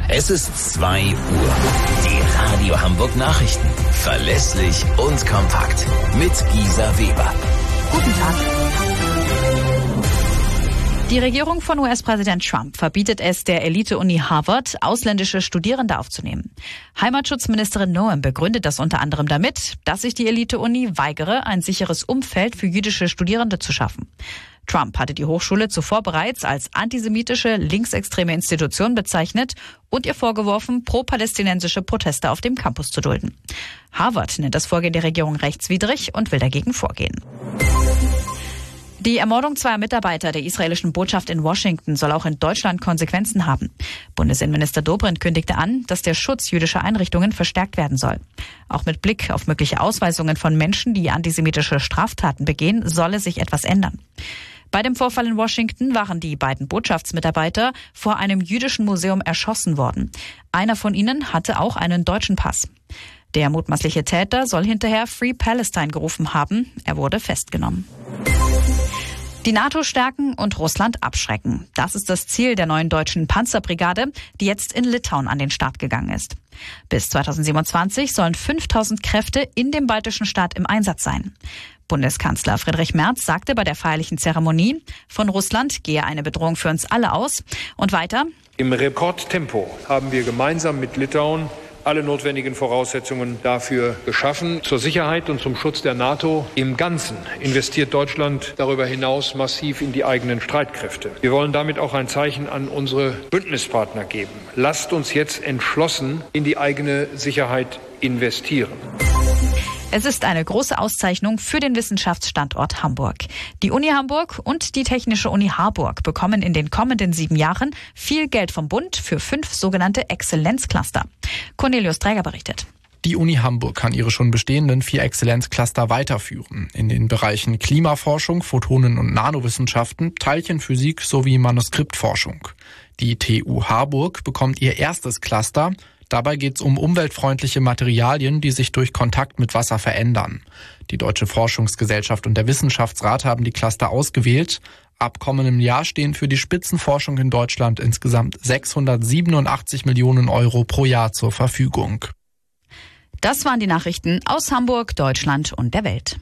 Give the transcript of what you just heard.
Es ist 2 Uhr. Die Radio Hamburg Nachrichten. Verlässlich und kompakt. Mit Gisa Weber. Guten Tag. Die Regierung von US-Präsident Trump verbietet es der Elite-Uni Harvard, ausländische Studierende aufzunehmen. Heimatschutzministerin Noem begründet das unter anderem damit, dass sich die Elite-Uni weigere, ein sicheres Umfeld für jüdische Studierende zu schaffen. Trump hatte die Hochschule zuvor bereits als antisemitische, linksextreme Institution bezeichnet und ihr vorgeworfen, pro-palästinensische Proteste auf dem Campus zu dulden. Harvard nennt das Vorgehen der Regierung rechtswidrig und will dagegen vorgehen. Die Ermordung 2 Mitarbeiter der israelischen Botschaft in Washington soll auch in Deutschland Konsequenzen haben. Bundesinnenminister Dobrindt kündigte an, dass der Schutz jüdischer Einrichtungen verstärkt werden soll. Auch mit Blick auf mögliche Ausweisungen von Menschen, die antisemitische Straftaten begehen, solle sich etwas ändern. Bei dem Vorfall in Washington waren die beiden Botschaftsmitarbeiter vor einem jüdischen Museum erschossen worden. Einer von ihnen hatte auch einen deutschen Pass. Der mutmaßliche Täter soll hinterher Free Palestine gerufen haben. Er wurde festgenommen. Die NATO stärken und Russland abschrecken. Das ist das Ziel der neuen deutschen Panzerbrigade, die jetzt in Litauen an den Start gegangen ist. Bis 2027 sollen 5000 Kräfte in dem baltischen Staat im Einsatz sein. Bundeskanzler Friedrich Merz sagte bei der feierlichen Zeremonie, von Russland gehe eine Bedrohung für uns alle aus. Und weiter: Im Rekordtempo haben wir gemeinsam mit Litauen alle notwendigen Voraussetzungen dafür geschaffen. Zur Sicherheit und zum Schutz der NATO im Ganzen investiert Deutschland darüber hinaus massiv in die eigenen Streitkräfte. Wir wollen damit auch ein Zeichen an unsere Bündnispartner geben. Lasst uns jetzt entschlossen in die eigene Sicherheit investieren. Es ist eine große Auszeichnung für den Wissenschaftsstandort Hamburg. Die Uni Hamburg und die Technische Uni Harburg bekommen in den kommenden 7 Jahren viel Geld vom Bund für 5 sogenannte Exzellenzcluster. Cornelius Träger berichtet. Die Uni Hamburg kann ihre schon bestehenden 4 Exzellenzcluster weiterführen. In den Bereichen Klimaforschung, Photonen- und Nanowissenschaften, Teilchenphysik sowie Manuskriptforschung. Die TU Harburg bekommt ihr erstes Cluster. Dabei geht es um umweltfreundliche Materialien, die sich durch Kontakt mit Wasser verändern. Die Deutsche Forschungsgesellschaft und der Wissenschaftsrat haben die Cluster ausgewählt. Ab kommendem Jahr stehen für die Spitzenforschung in Deutschland insgesamt 687 Millionen Euro pro Jahr zur Verfügung. Das waren die Nachrichten aus Hamburg, Deutschland und der Welt.